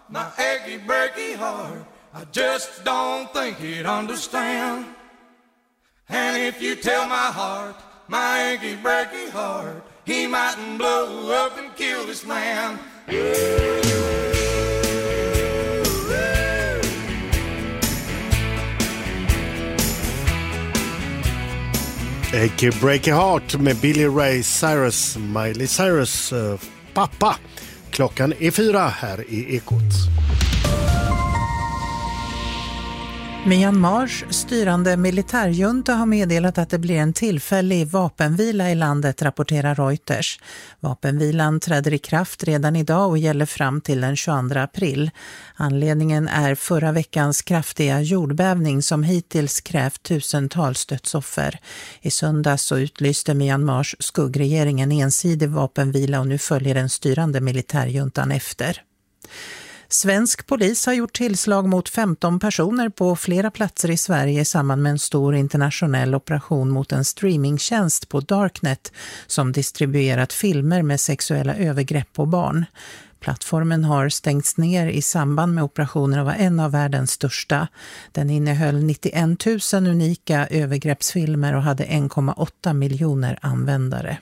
my achy breaky heart, I just don't think he'd understand. And if you tell my heart, my achy breaky heart, he mightn't blow up and kill this man. Achy Breaky Heart med Billy Ray Cyrus, Miley Cyrus pappa. Klockan är 4 här i Ekot. Myanmars styrande militärjunta har meddelat att det blir en tillfällig vapenvila i landet, rapporterar Reuters. Vapenvilan träder i kraft redan idag och gäller fram till den 22 april. Anledningen är förra veckans kraftiga jordbävning som hittills krävt tusentals dödsoffer. I söndags så utlyste Myanmars skuggregering en ensidig vapenvila och nu följer den styrande militärjuntan efter. Svensk polis har gjort tillslag mot 15 personer på flera platser i Sverige i samband med en stor internationell operation mot en streamingtjänst på Darknet som distribuerat filmer med sexuella övergrepp på barn. Plattformen har stängts ner i samband med operationen och var en av världens största. Den innehöll 91 000 unika övergreppsfilmer och hade 1,8 miljoner användare.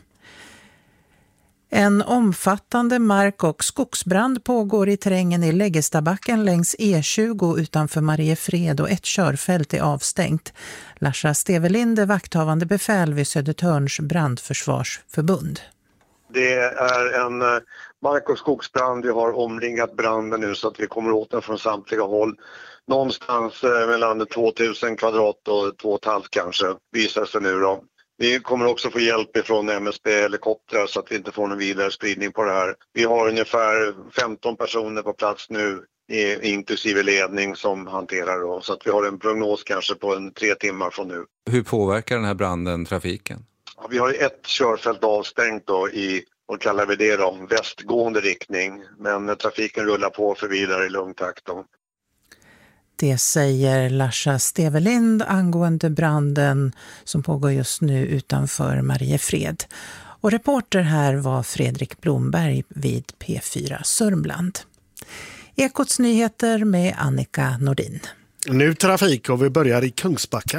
En omfattande mark- och skogsbrand pågår i terrängen i Läggestabacken längs E20 utanför Mariefred och ett körfält är avstängt. Larsa Stevelind är vakthavande befäl vid Södertörns brandförsvarsförbund. Det är en mark- och skogsbrand. Vi har omringat branden nu så att vi kommer åt den från samtliga håll. Någonstans mellan 2000 kvadrat och 2,5 kanske visar sig nu då. Vi kommer också få hjälp från MSB-helikoptrar så att vi inte får någon vidare spridning på det här. Vi har ungefär 15 personer på plats nu, inklusive ledning som hanterar det. Så att vi har en prognos kanske på 3 timmar från nu. Hur påverkar den här branden trafiken? Ja, vi har ett körfält avstängt då i, vad kallar vi det då, västgående riktning. Men trafiken rullar på för vidare i lugn takt då. Det säger Larsa Stevelind angående branden som pågår just nu utanför Mariefred. Och reporter här var Fredrik Blomberg vid P4 Sörmland. Ekots nyheter med Annika Nordin. Nu trafik och vi börjar i Kungsbacka.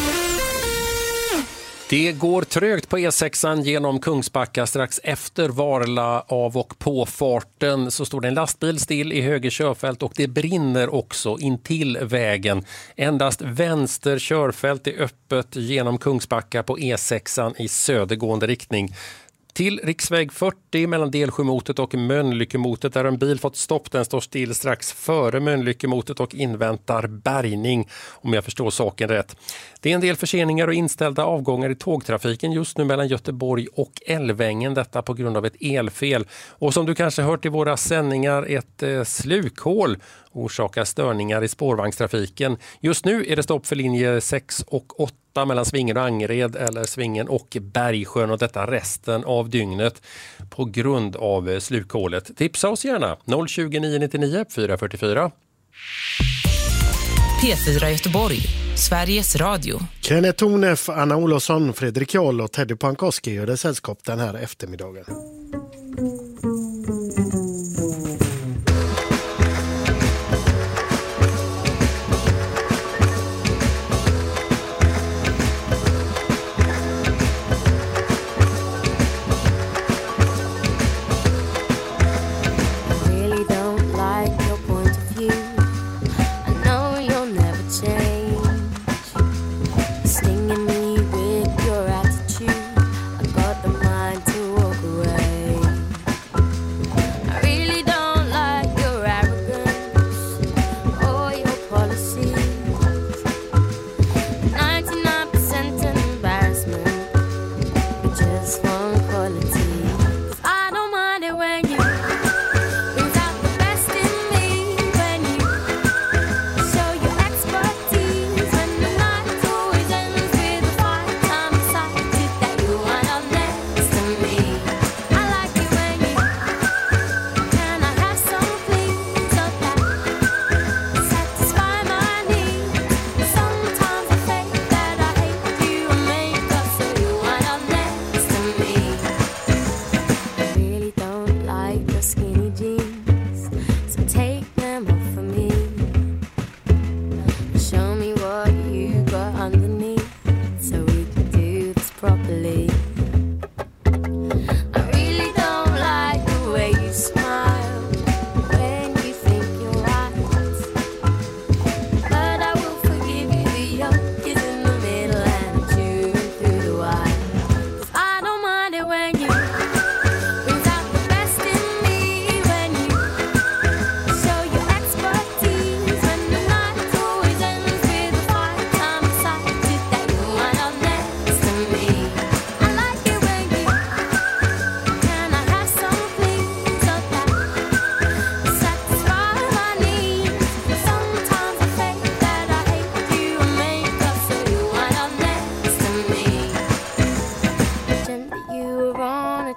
Det går trögt på E6 genom Kungsbacka. Strax efter Varla av och på farten så står det en lastbil still i höger körfält och det brinner också intill vägen. Endast vänster körfält är öppet genom Kungsbacka på E6 i södergående riktning. Till riksväg 40 mellan Delsjömotet och Mölnlyckemotet där en bil fått stopp. Den står still strax före Mölnlyckemotet och inväntar bärgning om jag förstår saken rätt. Det är en del förseningar och inställda avgångar i tågtrafiken just nu mellan Göteborg och Älvängen. Detta på grund av ett elfel. Och som du kanske hört i våra sändningar, ett slukhål orsakar störningar i spårvagnstrafiken. Just nu är det stopp för linje 6 och 8 mellan Svingen och Angered eller Svingen och Bergsjön och detta resten av dygnet på grund av slukhålet. Tipsa oss gärna 020 999 444. P4 Göteborg, Sveriges Radio. Kenneth Tornef, Anna Olofsson, Fredrik Jarl och Teddy Pankoski gör det sällskap den här eftermiddagen.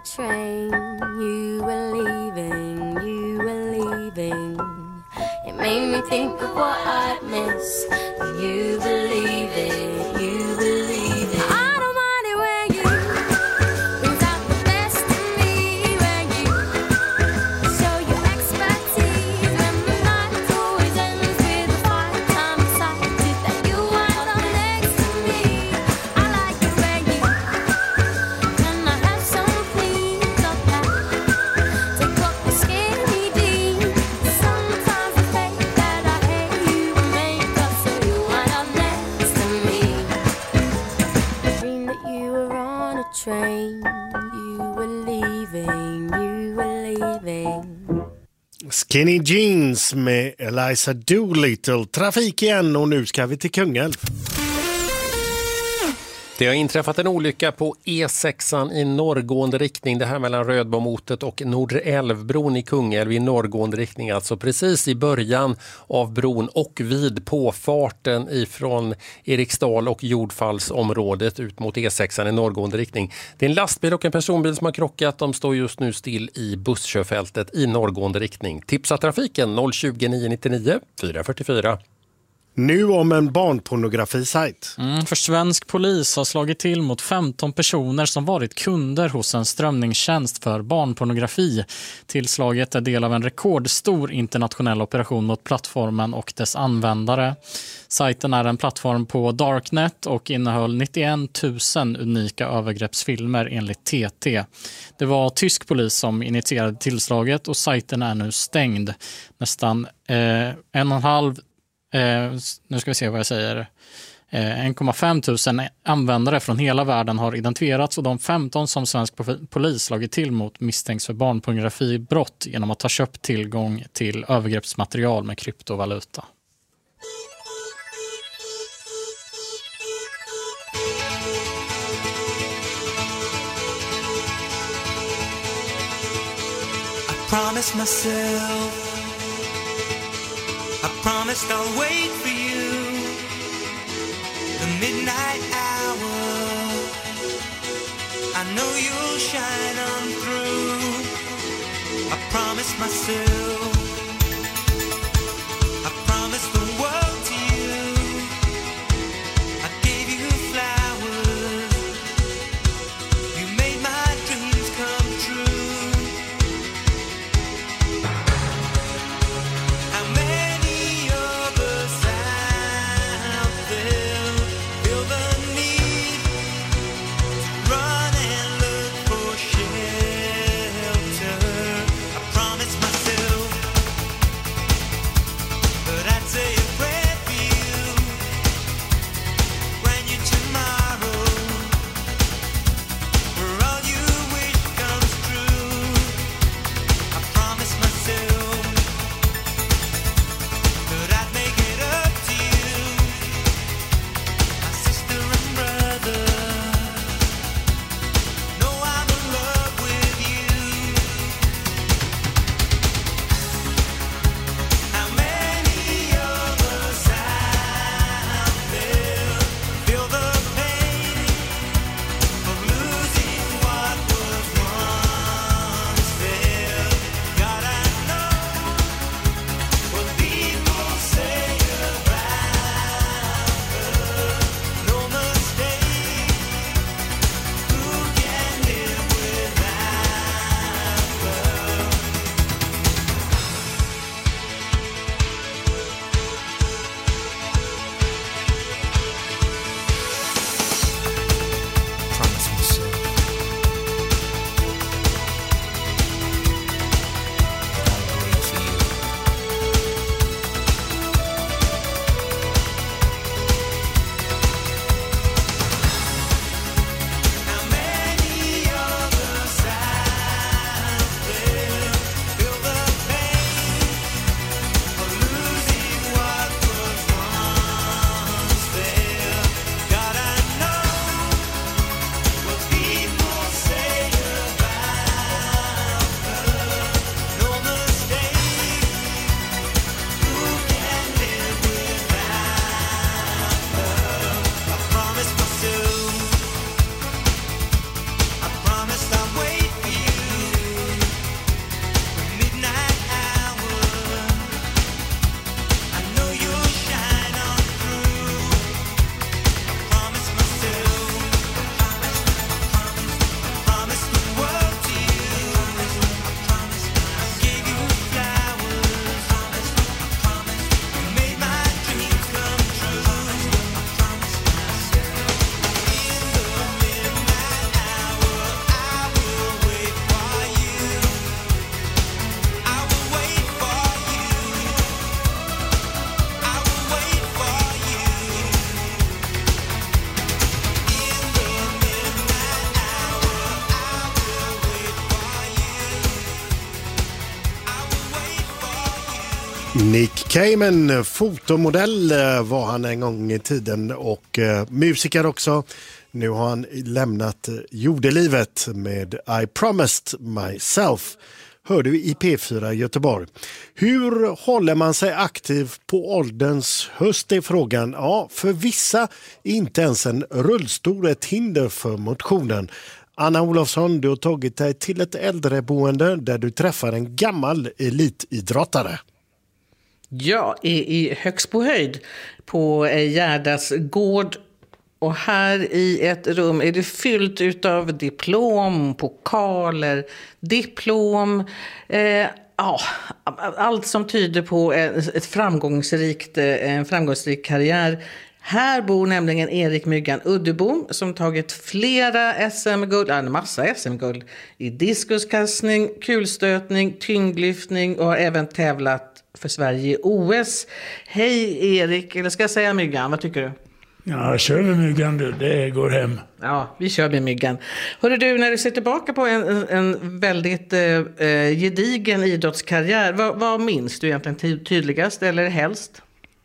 train. You were leaving, you were leaving. It made me think of what I'd miss. You believe it, you believe it. I don't mind it when you brings out the best in me, when you show your expertise, when the night always ends with a fight. I'm excited that you wind up next to me. I like it when you can I have some please up that take off the skinny jeans. Sometimes I think that I hate you and make up so you wind up next to me. Dream that you were on a train, you were leaving, you were leaving. Skinny Jeans med Eliza Doolittle. Trafik igen och nu ska vi till Kungälv. Det har inträffat en olycka på E6 i norrgående riktning. Det här mellan Rödbomotet och Nordälvbron i Kungälv i norrgående riktning. Alltså precis i början av bron och vid påfarten ifrån Eriksdal och Jordfallsområdet ut mot E6 i norrgående riktning. Det är en lastbil och en personbil som har krockat. De står just nu still i busskörfältet i norrgående riktning. Tipsa trafiken 020 999 444. Nu om en barnpornografisajt. För svensk polis har slagit till mot 15 personer som varit kunder hos en strömningstjänst för barnpornografi. Tillslaget är del av en rekordstor internationell operation mot plattformen och dess användare. Sajten är en plattform på Darknet och innehöll 91 000 unika övergreppsfilmer enligt TT. Det var tysk polis som initierade tillslaget och sajten är nu stängd. Nästan 1,5 000 användare från hela världen har identifierats och de 15 som svensk polis slagit till mot misstänks för barnpornografibrott genom att ha köpt tillgång till övergreppsmaterial med kryptovaluta. I promised myself, I promised I'll wait for you, the midnight hour. I know you'll shine on through. I promised myself, I promised the world to you. I gave you flowers, you made my dreams come true. How many of us out there feel the need to run and look for shelter? I promised myself that I'd say a prayer. Nick Cayman, fotomodell var han en gång i tiden och musiker också. Nu har han lämnat jordelivet med I Promised Myself. Hör du i P4 Göteborg. Hur håller man sig aktiv på ålderns höst är frågan. Ja, för vissa är inte ens en rullstol ett hinder för motionen. Anna Olofsson, du har tagit dig till ett äldreboende där du träffar en gammal elitidrottare. Ja, i Högsbohöjd på Gärdas gård. Och här i ett rum är det fyllt utav diplom, pokaler, diplom, allt som tyder på en framgångsrik karriär. Här bor nämligen Erik Myggan Uddebom som tagit flera SM-guld, en massa SM-guld i diskuskastning, kulstötning, tyngdlyftning och har även tävlat för Sverige i OS. Hej Erik, eller ska jag säga Myggan, vad tycker du? Ja, kör med Myggan du, det går hem. Ja, vi kör med Myggan. Hörru du, när du ser tillbaka på en väldigt gedigen idrottskarriär, vad minns du egentligen tydligast eller helst?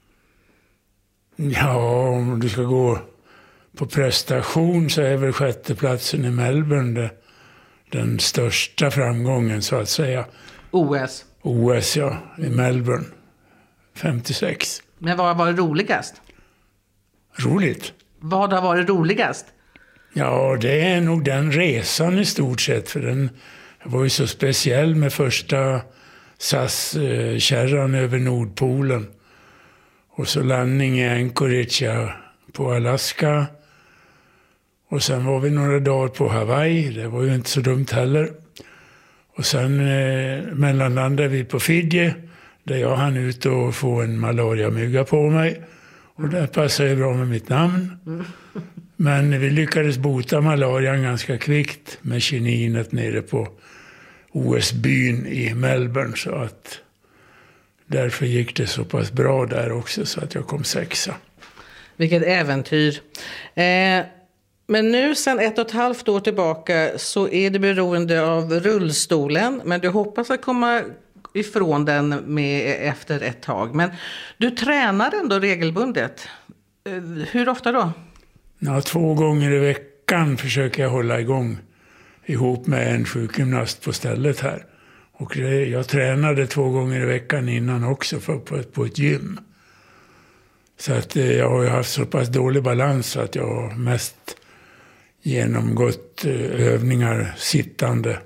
Ja, om du ska gå på prestation så är väl 6:e platsen i Melbourne den största framgången så att säga. OS? OS, ja, i Melbourne. 56. Men vad var det roligast? Roligt? Vad har varit roligast? Ja, det är nog den resan i stort sett. För den var ju så speciell med första SAS-kärran över Nordpolen. Och så landning i Anchorage på Alaska. Och sen var vi några dagar på Hawaii. Det var ju inte så dumt heller. Och sen mellanlandade vi på Fiji. Där jag hann ut och få en malariamygga på mig. Och det passade ju bra med mitt namn. Men vi lyckades bota malarian ganska kvickt med kininet nere på OS-byn i Melbourne. Så att därför gick det så pass bra där också så att jag kom 6:a. Vilket äventyr. Men nu sedan 1,5 år tillbaka så är det beroende av rullstolen. Men du hoppas att komma ifrån den efter ett tag. Men du tränar ändå regelbundet. Hur ofta då? Ja, 2 gånger i veckan försöker jag hålla igång ihop med en sjukgymnast på stället här. Och jag tränade 2 gånger i veckan innan också på ett gym. Så att jag har ju haft så pass dålig balans så att jag har mest genomgått övningar sittande.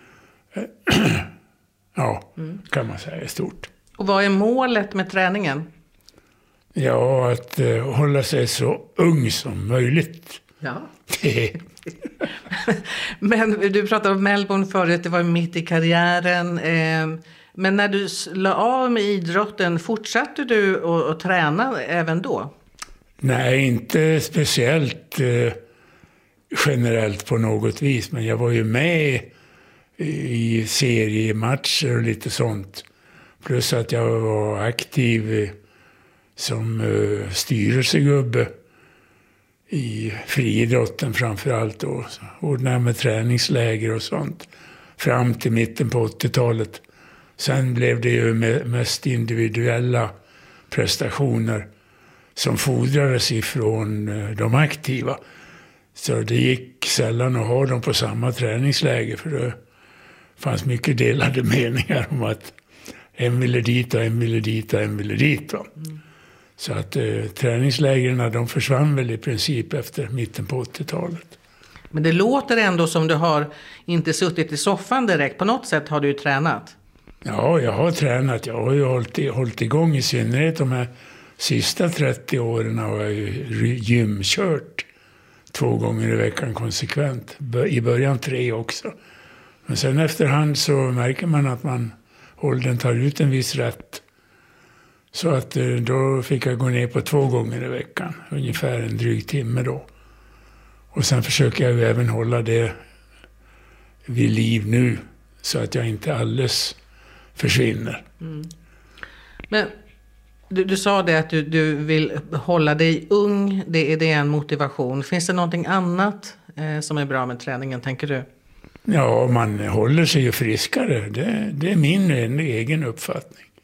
Ja, kan man säga i stort. Och vad är målet med träningen? Ja, att hålla sig så ung som möjligt. Ja. Men du pratade om Melbourne förut, det var mitt i karriären. Men när du la av med idrotten, fortsatte du att träna även då? Nej, inte speciellt generellt på något vis. Men jag var ju med i seriematcher och lite sånt. Plus att jag var aktiv som styrelsegubbe i friidrotten framförallt. Och ordnade med träningsläger och sånt. Fram till mitten på 80-talet. Sen blev det ju mest individuella prestationer som fordrades ifrån de aktiva. Så det gick sällan att ha dem på samma träningsläger för det fanns mycket delade meningar om att en ville dit och en ville dit och en ville dit. Så att träningslägren de försvann väl i princip efter mitten på 80-talet. Men det låter ändå som du har inte suttit i soffan direkt. På något sätt har du ju tränat. Ja, jag har tränat. Jag har ju hållit igång i synnerhet de här sista 30 åren har jag ju gymkört 2 gånger i veckan konsekvent. I början 3 också. Men sen efterhand så märker man att åldern tar ut en viss rätt. Så att då fick jag gå ner på 2 gånger i veckan. Ungefär en dryg timme då. Och sen försöker jag ju även hålla det vid liv nu. Så att jag inte alldeles försvinner. Men du sa det att du vill hålla dig ung. Det är en motivation. Finns det någonting annat som är bra med träningen, tänker du? Ja, man håller sig ju friskare. Det är min egen uppfattning.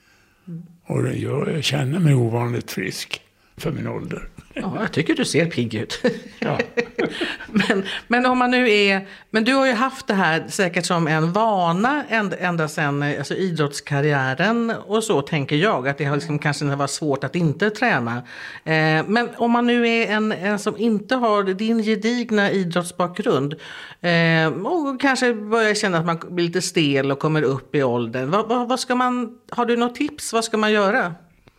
Och jag känner mig ovanligt frisk för min ålder. Ja, jag tycker du ser pigg ut. Ja. men om man nu är... Men du har ju haft det här säkert som en vana ända sedan alltså idrottskarriären och så, tänker jag. Att det har liksom kanske varit svårt att inte träna. Men om man nu är en som inte har din gedigna idrottsbakgrund och kanske börjar känna att man blir lite stel och kommer upp i åldern. Vad ska man... Har du något tips? Vad ska man göra?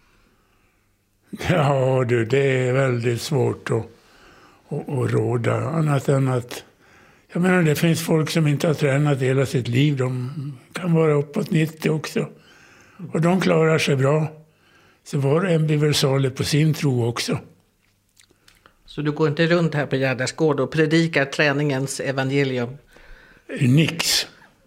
Ja du, det är väldigt svårt att råda. Annat än att, jag menar, det finns folk som inte har tränat hela sitt liv. De kan vara uppåt 90 också. Och de klarar sig bra. Så var en blir väl salig på sin tro också. Så du går inte runt här på Gärdarsgård och predikar träningens evangelium? Nix.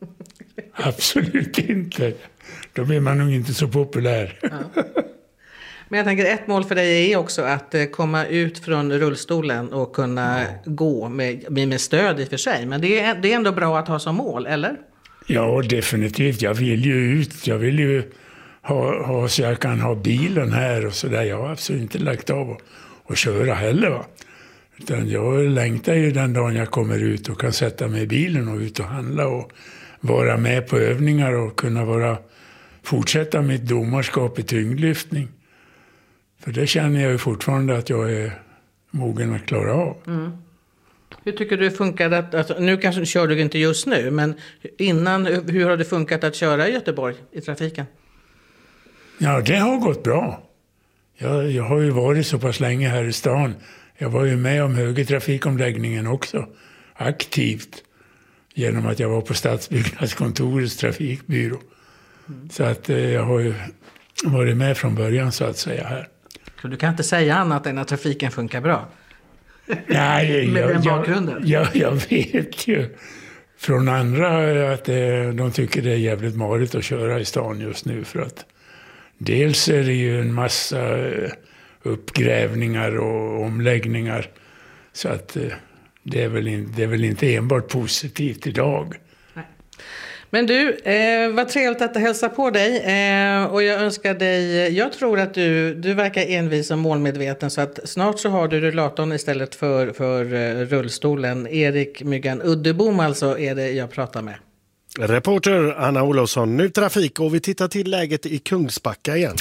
Absolut inte. Då blir man nog inte så populär. Ja. Men jag tänker ett mål för dig är också att komma ut från rullstolen och kunna gå med stöd i och för sig. Men det är ändå bra att ha som mål, eller? Ja, definitivt. Jag vill ju ut. Jag vill ju ha så jag kan ha bilen här och sådär. Jag har absolut inte lagt av och köra heller, va. Utan jag längtar ju den dagen jag kommer ut och kan sätta mig i bilen och ut och handla och vara med på övningar och kunna fortsätta mitt domarskap i tyngdlyftning. För det känner jag ju fortfarande att jag är mogen att klara av. Mm. Hur tycker du det funkade alltså, nu kanske kör du inte just nu, men innan, hur har det funkat att köra i Göteborg i trafiken? Ja, det har gått bra. Jag har ju varit så pass länge här i stan. Jag var ju med om högertrafikomläggningen också, aktivt. Genom att jag var på Stadsbyggnadskontorets trafikbyrå. Mm. Så att jag har ju varit med från början så att säga här. Så du kan inte säga annat än att trafiken funkar bra? Nej, med den bakgrunden? Jag vet ju från andra att de tycker det är jävligt marigt att köra i stan just nu. För att dels är det ju en massa uppgrävningar och omläggningar. Så att det är väl inte enbart positivt idag. Men du, vad trevligt att hälsa på dig och jag önskar dig, jag tror att du verkar envis och målmedveten så att snart så har du rullatorn istället för rullstolen. Erik Myggan Uddebom alltså är det jag pratar med. Reporter Anna Olofsson, nu trafik och vi tittar till läget i Kungsbacka igen.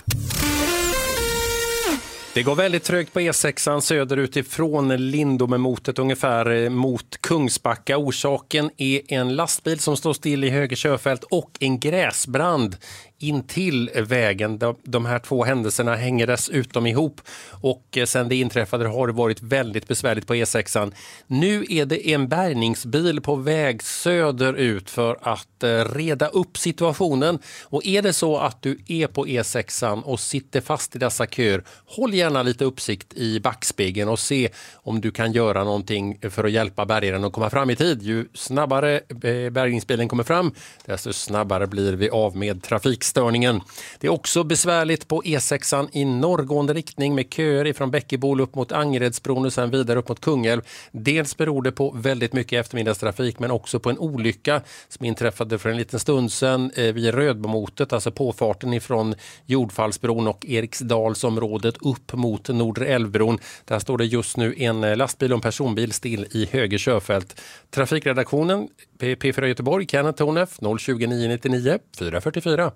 Det går väldigt trögt på E6 söderut ifrån Lindomemotet ungefär mot Kungsbacka. Orsaken är en lastbil som står still i höger körfält och en gräsbrand in till vägen. De här två händelserna hänger dessutom ihop och sen det inträffade har det varit väldigt besvärligt på E6. Nu är det en bärgningsbil på väg söderut för att reda upp situationen. Och är det så att du är på E6 och sitter fast i dessa köer, håll gärna lite uppsikt i backspegeln och se om du kan göra någonting för att hjälpa bärgaren att komma fram i tid. Ju snabbare bärgningsbilen kommer fram, desto snabbare blir vi av med trafikstörningen. Det är också besvärligt på E6 i norrgående riktning med köer ifrån Bäckebol upp mot Angeredsbron och sen vidare upp mot Kungälv. Dels beror det på väldigt mycket eftermiddagstrafik men också på en olycka som inträffade för en liten stund sedan vid Rödbomotet, alltså påfarten ifrån Jordfallsbron och Eriksdalsområdet upp mot Nordälvbron. Där står det just nu en lastbil och en personbil still i höger körfält. Trafikredaktionen P4 Göteborg, Kenneth Tornef, 020 999 444.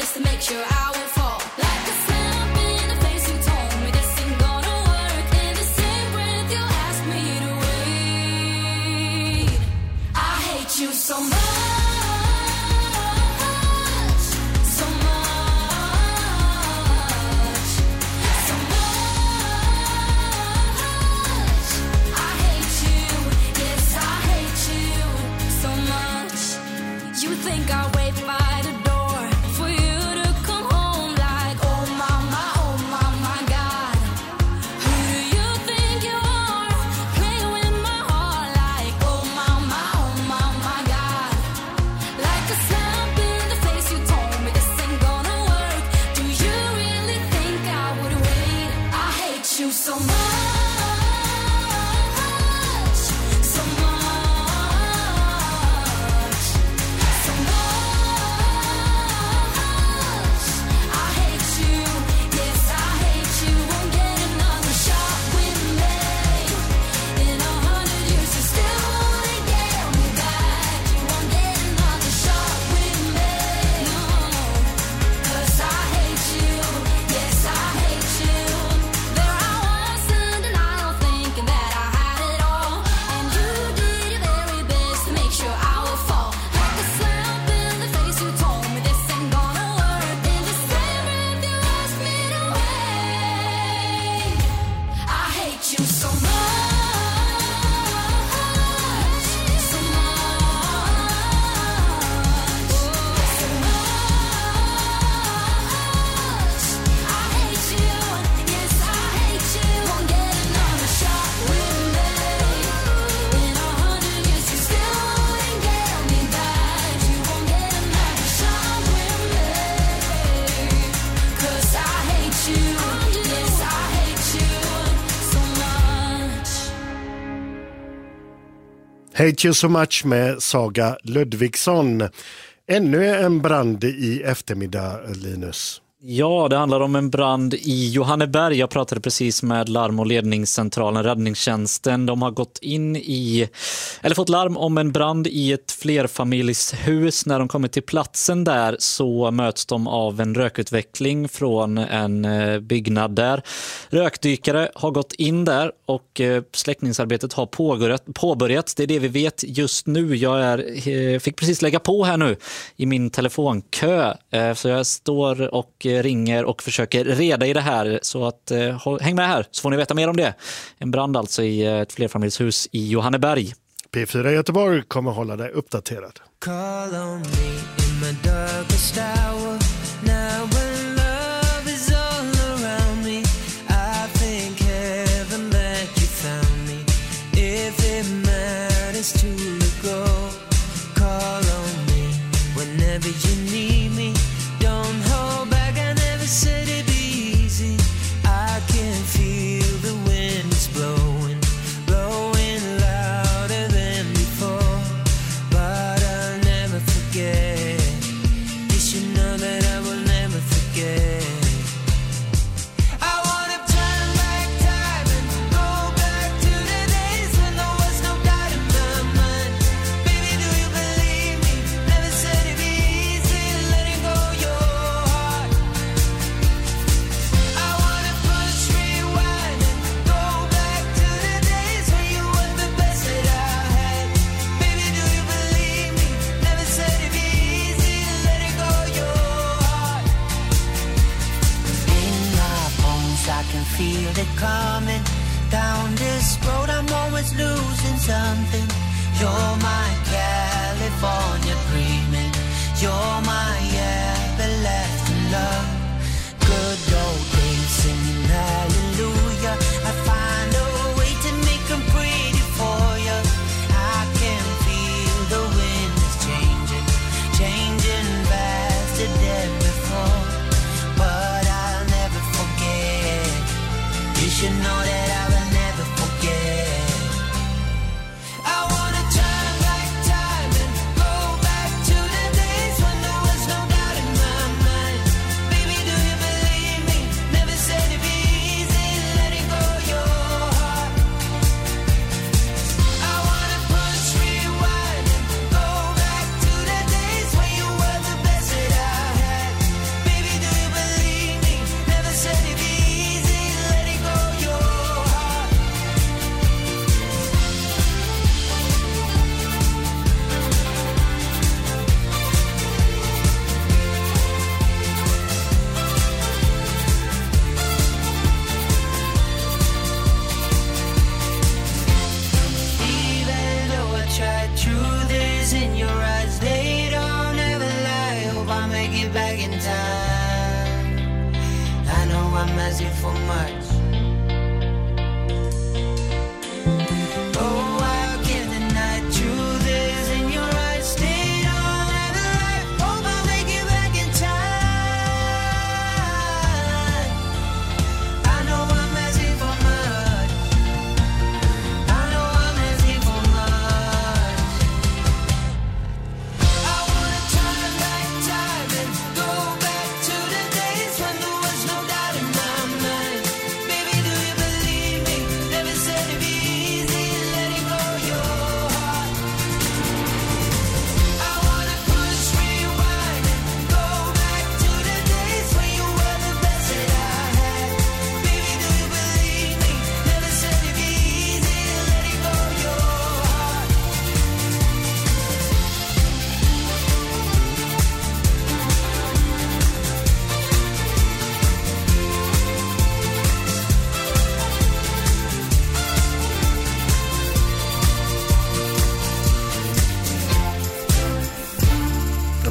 Like a slap in the face, you told me this ain't gonna work, and this so much, so much, so much. I hate you, yes I hate you. Won't get another shot with me. In 100 years you still won't get me back. You won't get another shot with me, no. 'Cause I hate you, yes I hate you. There I was in denial thinking that I had it all, and you did your very best to make sure I would fall. Like a slap in the face, you told me this ain't gonna work. In December if you asked me to wait. I hate you so much, so much, so much. I hate you, yes I hate you. Won't get another shot with me. In 100 years you still wouldn't get me back. You won't get another shot with me. 'Cause I hate you, yes I hate you so much. Hate You So Much med Saga Ludvigsson. Ännu en brand i eftermiddag, Linus. Ja, det handlar om en brand i Johanneberg. Jag pratade precis med larm- och ledningscentralen, räddningstjänsten. De har fått larm om en brand i ett flerfamiljshus. När de kommer till platsen där så möts de av en rökutveckling från en byggnad där. Rökdykare har gått in där och släckningsarbetet har påbörjats. Det är det vi vet just nu. Jag fick precis lägga på här nu i min telefonkö. Så jag står och ringer och försöker reda i det här, så att häng med här så får ni veta mer om det. En brand alltså i ett flerfamiljshus i Johanneberg. P4 Göteborg kommer hålla dig uppdaterad. Call on me in my darkest hour. Now when love is all around me, I thank heaven that you found me. If it matters to let go, call on me whenever you need me. Don't hold back, I never said it'd be easy. I can feel the wind is blowing, blowing louder than before. But I'll never forget. You should know that I will never forget. I wanna turn back time and go back to the days when there was no doubt in my mind. Baby, do you believe me? Never said it'd be easy letting go your heart. I wanna push rewind and go back to the days when you were the best that I had. Baby, do you believe me? Never said it'd be easy letting go your heart. In my bones I can feel it coming. Down this road I'm always losing something. You're my California dreaming. You're my everlasting love. Good old days singing hallelujah. I find a way to make them pretty for you. I can feel the wind is changing, changing faster than before. But I'll never forget. You should know that I will never forget. I wanna turn back time and go back to the days when there was no doubt in my mind. Baby, do you believe me? Never said it'd be easy letting go your heart. I wanna push rewind and go back to the days when you were the best that I had. Baby, do you believe me? Never said it'd be easy letting go your heart. Even though I tried, truth is in your eyes. They don't ever lie. Hope I make it back in time. I know I'm asking for much. Oh, I can't deny. Truth is in your eyes. They don't ever lie. Hope I make it back in time. I know I'm asking for much.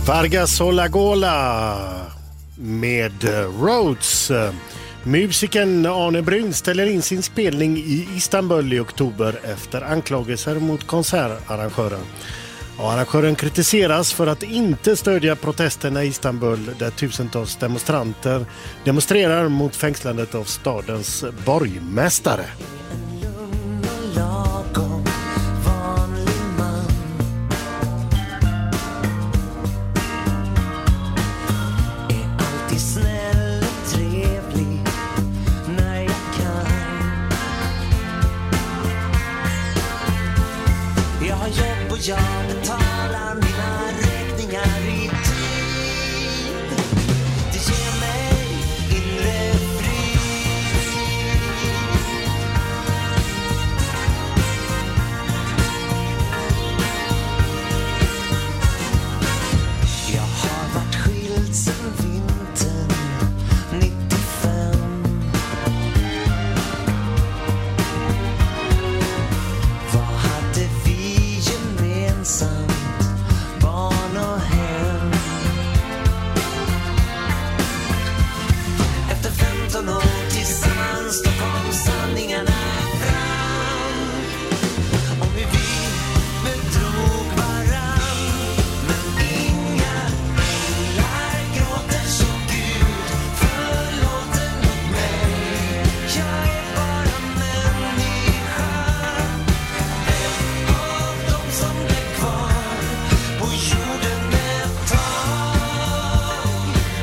Vargas Olagola med Rhodes. Musikern Arne Brun ställer in sin spelning i Istanbul i oktober efter anklagelser mot konsertarrangören. Arrangören kritiseras för att inte stödja protesterna i Istanbul där tusentals demonstranter demonstrerar mot fängslandet av stadens borgmästare. Jag betalar mina räkningar i tid. Det ger mig inre frid. Jag har varit skild sedan vintern 95. Vad hade vi gemensamt, barn och hem? Efter 15 år tillsammans då kom sanningarna fram. Om vi bedrog varann, men inga änglar gråter så Gud förlåter nog mig. Jag är bara människa, en av dem som blev kvar på jorden ett tag.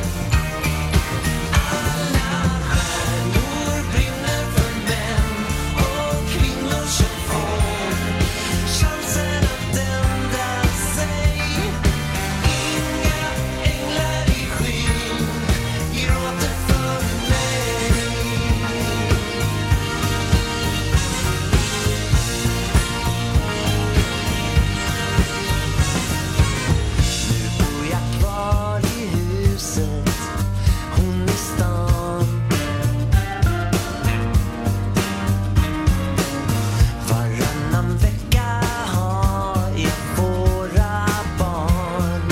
Alla stjärnor brinner för män och kvinnor som får chansen att ändra sig. Inga änglar i skyn gråter för mig. Nu bor jag kvar i huset, hon i stan. Varannan vecka har jag våra barn.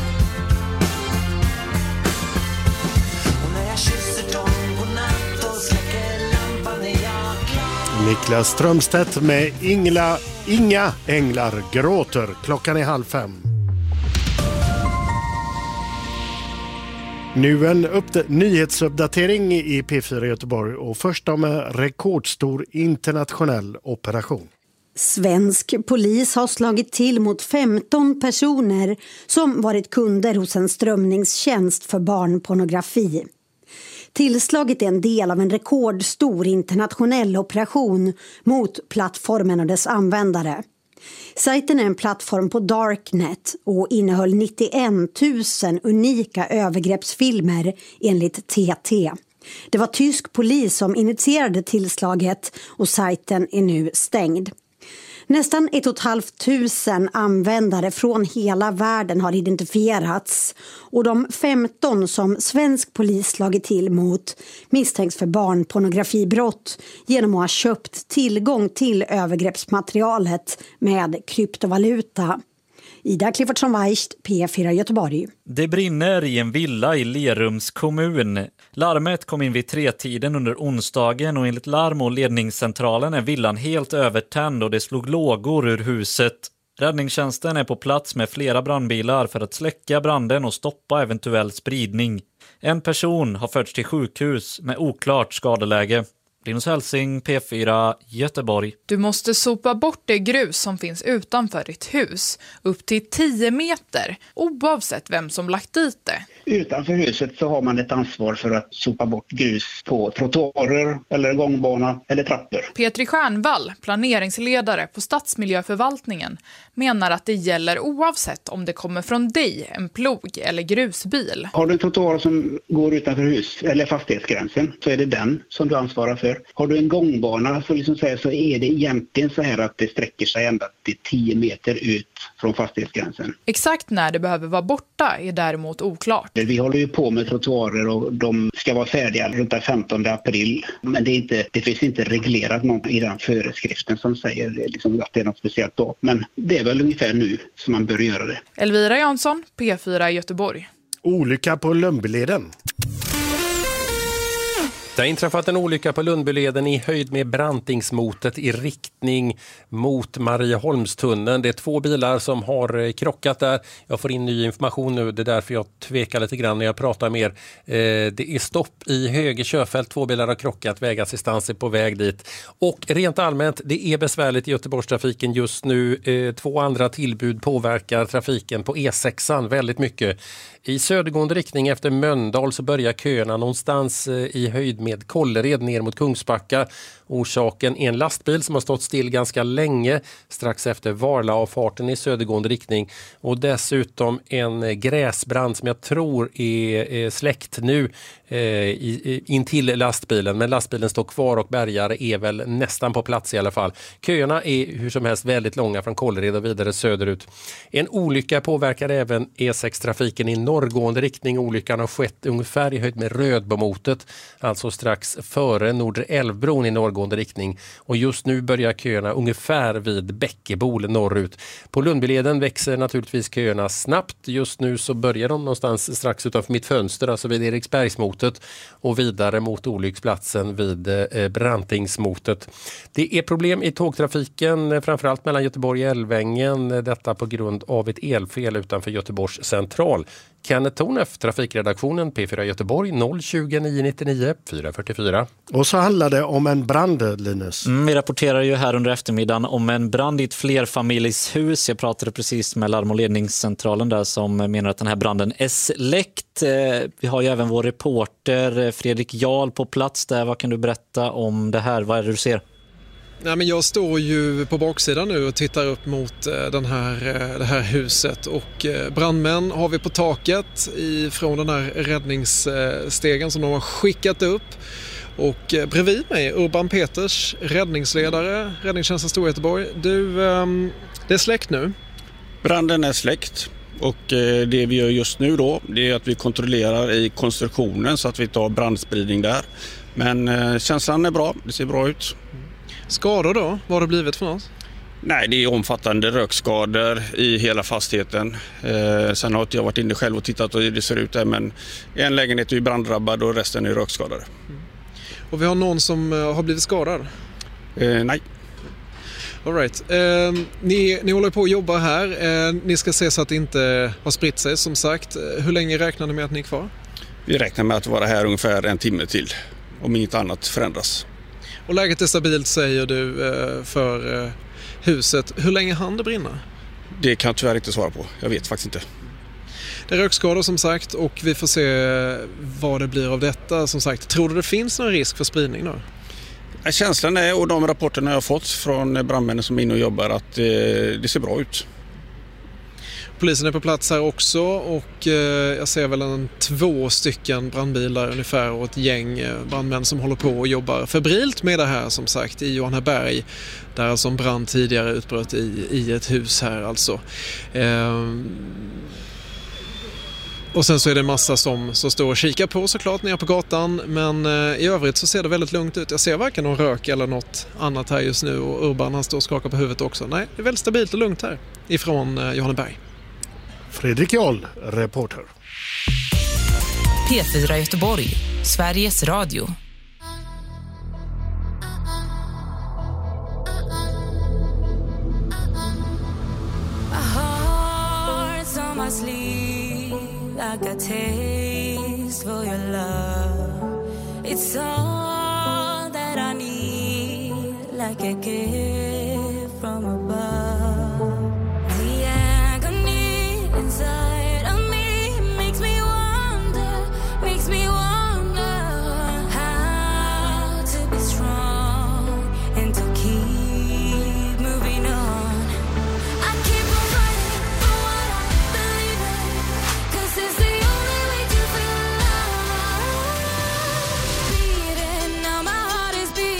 Och när jag kysser dem på natt och släcker lampan är jag klar. Niklas Strömstedt med Inga änglar gråter. Klockan är 4:30. Nu en nyhetsuppdatering i P4 Göteborg och först om en rekordstor internationell operation. Svensk polis har slagit till mot 15 personer som varit kunder hos en strömningstjänst för barnpornografi. Tillslaget är en del av en rekordstor internationell operation mot plattformen och dess användare. Sajten är en plattform på Darknet och innehöll 91 000 unika övergreppsfilmer enligt TT. Det var tysk polis som initierade tillslaget och sajten är nu stängd. Nästan 1 500 användare från hela världen har identifierats och de 15 som svensk polis slagit till mot misstänks för barnpornografibrott genom att ha köpt tillgång till övergreppsmaterialet med kryptovaluta. Ida Cliffordsson-Weicht, P4 Göteborg. Det brinner i en villa i Lerums kommun. Larmet kom in vid 3-tiden under onsdagen och enligt larm- och ledningscentralen är villan helt övertänd och det slog lågor ur huset. Räddningstjänsten är på plats med flera brandbilar för att släcka branden och stoppa eventuell spridning. En person har förts till sjukhus med oklart skadeläge. Linus Hälsing, P4, Göteborg. Du måste sopa bort det grus som finns utanför ditt hus, upp till 10 meter, oavsett vem som lagt dit det. Utanför huset så har man ett ansvar för att sopa bort grus på trottoarer eller gångbana eller trappor. Petri Stjärnvall, planeringsledare på Stadsmiljöförvaltningen, menar att det gäller oavsett om det kommer från dig, en plog eller grusbil. Har du en trottoar som går utanför hus eller fastighetsgränsen så är det den som du ansvarar för. trottoarer. Har du en gångbana så, liksom så är det egentligen så här att det sträcker sig ända till 10 meter ut från fastighetsgränsen. Exakt när det behöver vara borta är däremot oklart. Vi håller ju på med trottoarer och de ska vara färdiga runt den 15 april. Men det finns inte reglerat något i den föreskriften som säger liksom att det är något speciellt då. Men det är väl ungefär nu som man bör göra det. Elvira Jansson, P4 Göteborg. Olycka på Lundbyleden. Det har inträffat en olycka på Lundbyleden i höjd med Brantingsmotet i riktning mot Marieholmstunneln. Det är 2 bilar som har krockat där. Jag får in ny information nu, det är därför jag tvekar lite grann när jag pratar med er. Det är stopp i höger körfält, 2 bilar har krockat, vägassistans är på väg dit. Och rent allmänt, det är besvärligt i Göteborgstrafiken just nu. 2 andra tillbud påverkar trafiken på E6 väldigt mycket. I södergående riktning efter Mölndal så börjar köerna någonstans i höjd med Kållered ner mot Kungsbacka. Orsaken är en lastbil som har stått still ganska länge strax efter Varlaavfarten i södergående riktning. Och dessutom en gräsbrand som jag tror är släckt nu in till lastbilen. Men lastbilen står kvar och bärgare är väl nästan på plats i alla fall. Köerna är hur som helst väldigt långa från Kållered och vidare söderut. En olycka påverkar även E6-trafiken i norrgående riktning. Olyckan har skett ungefär i höjd med Rödbomotet, alltså strax före Nordre Älvbron i norrgående riktning. Och just nu börjar köerna ungefär vid Bäckebol norrut. På Lundbyleden växer naturligtvis köerna snabbt. Just nu så börjar de någonstans strax utanför mitt fönster, alltså vid Eriksbergsmotet och vidare mot olycksplatsen vid Brantingsmotet. Det är problem i tågtrafiken, framförallt mellan Göteborg och Älvängen. Detta på grund av ett elfel utanför Göteborgs central. Kenneth Tornef, trafikredaktionen P4 Göteborg 020 999 444. Och så handlar det om en brand, Linus. Vi rapporterar ju här under eftermiddagen om en brand i ett flerfamiljshus. Jag pratade precis med larm- och ledningscentralen där som menar att den här branden är släckt. Vi har ju även vår reporter Fredrik Jarl på plats där. Vad kan du berätta om det här? Vad är det du ser? Nej, men jag står ju på baksidan nu och tittar upp mot det här huset och brandmän har vi på taket från den här räddningsstegen som de har skickat upp. Och bredvid mig Urban Peters, räddningsledare, räddningstjänsten Storgöteborg. Du, det är släckt nu? Branden är släckt och det vi gör just nu då, det är att vi kontrollerar i konstruktionen så att vi tar brandspridning där. Men känslan är bra, det ser bra ut. Skador då? Vad har det blivit för något? Nej, det är omfattande rökskador i hela fastigheten. Sen har inte jag varit inne själv och tittat hur det ser ut där, men en lägenhet är branddrabbad och resten är rökskadade. Och vi har någon som har blivit skadad? Nej. All right. Ni håller på att jobba här. Ni ska se så att det inte har spritt sig som sagt. Hur länge räknar ni med att ni är kvar? Vi räknar med att vara här ungefär en timme till om inget annat förändras. Och läget är stabilt säger du för huset. Hur länge hann det brinna? Det kan jag tyvärr inte svara på. Jag vet faktiskt inte. Det är rökskador som sagt och vi får se vad det blir av detta som sagt. Tror du det finns någon risk för spridning då? Känslan är och de rapporterna jag har fått från brandmännen som är inne och jobbar att det ser bra ut. Polisen är på plats här också och jag ser väl 2 stycken brandbilar ungefär och ett gäng brandmän som håller på och jobbar febrilt med det här som sagt i Johanneberg där alltså en brand tidigare utbröt i ett hus här alltså. Och sen så är det en massa som står och kikar på såklart nere på gatan men i övrigt så ser det väldigt lugnt ut. Jag ser varken någon rök eller något annat här just nu och Urban han står och skakar på huvudet också. Nej, det är väldigt stabilt och lugnt här ifrån Johanneberg. Fredrik Jarl, reporter. P4 Göteborg, Sveriges Radio. I got taste for your love. It's all that I need, like a gift from above. The agony inside of me makes me wonder how to be strong and to keep moving on. I keep on fighting for what I believe in, 'cause it's the only way to feel love. Beating, now my heart is beating.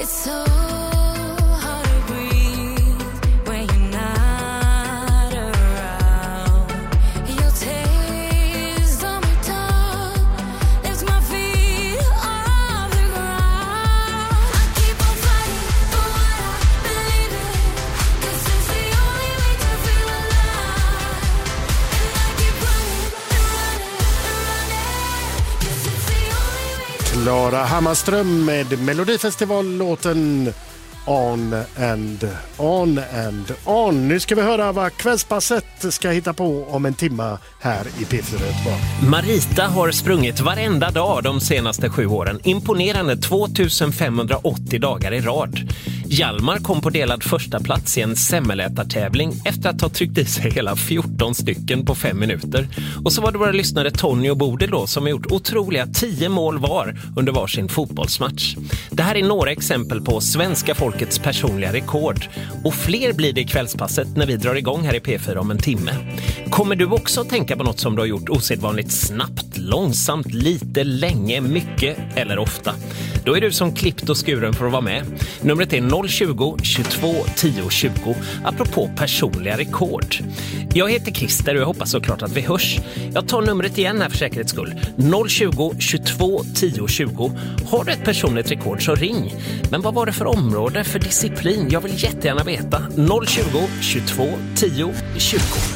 It's so hard to breathe when you're not around. Your taste on my tongue lifts my feet off the ground. I keep on fighting for what I believe in, 'cause it's the only way to feel alive. And I keep running and running and running, 'cause it's the only way to. Klara Hammarström med Melodifestivallåten On and On and On. Nu ska vi höra vad Kvällspasset ska hitta på om en timma här i P4 Göteborg. Marita har sprungit varenda dag de senaste 7 åren. Imponerande 2580 dagar i rad. Hjalmar kom på delad första plats i en semmelätartävling efter att ha tryckt i sig hela 14 stycken på 5 minuter. Och så var det våra lyssnare Tony och Bodil då som har gjort otroliga 10 mål var under varsin fotbollsmatch. Det här är några exempel på svenska folkets personliga rekord. Och fler blir det i Kvällspasset när vi drar igång här i P4 om en timme. Kommer du också tänka på något som du har gjort osedvanligt snabbt, långsamt, lite, länge, mycket eller ofta? Då är du som klippt och skuren för att vara med. Numret är 020 22 10 20, apropå personliga rekord. Jag heter Christer och jag hoppas såklart att vi hörs. Jag tar numret igen här för säkerhets skull. 020 22 10 20. Har du ett personligt rekord så ring. Men vad var det för område, för disciplin? Jag vill jättegärna veta. 020 22 10 20.